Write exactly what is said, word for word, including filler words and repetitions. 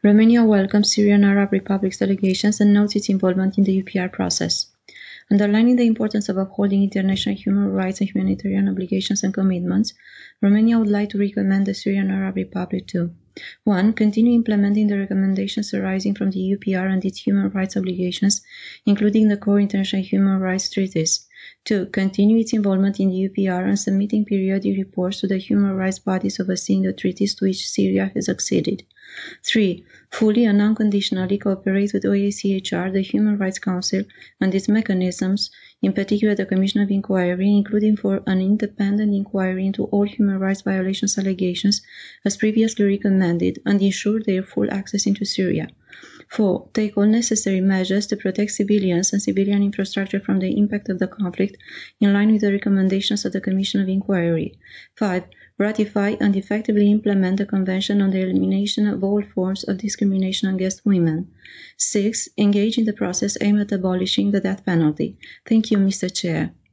Romania welcomes Syrian Arab Republic's delegations and notes its involvement in the U P R process. Underlining the importance of upholding international human rights and humanitarian obligations and commitments, Romania would like to recommend the Syrian Arab Republic to one. Continue implementing the recommendations arising from the U P R and its human rights obligations, including the core international human rights treaties. two. Continue its involvement in the U P R and submitting periodic reports to the human rights bodies overseeing the treaties to which Syria has acceded. three. Fully and unconditionally cooperate with O A C H R, the Human Rights Council, and its mechanisms, in particular the Commission of Inquiry, including for an independent inquiry into all human rights violations allegations as previously recommended, and ensure their full access into Syria. four. Take all necessary measures to protect civilians and civilian infrastructure from the impact of the conflict, in line with the recommendations of the Commission of Inquiry. five. Ratify and effectively implement the Convention on the Elimination of all forms of discrimination against women. six. Engage in the process aimed at abolishing the death penalty. Thank you, Mister Chair.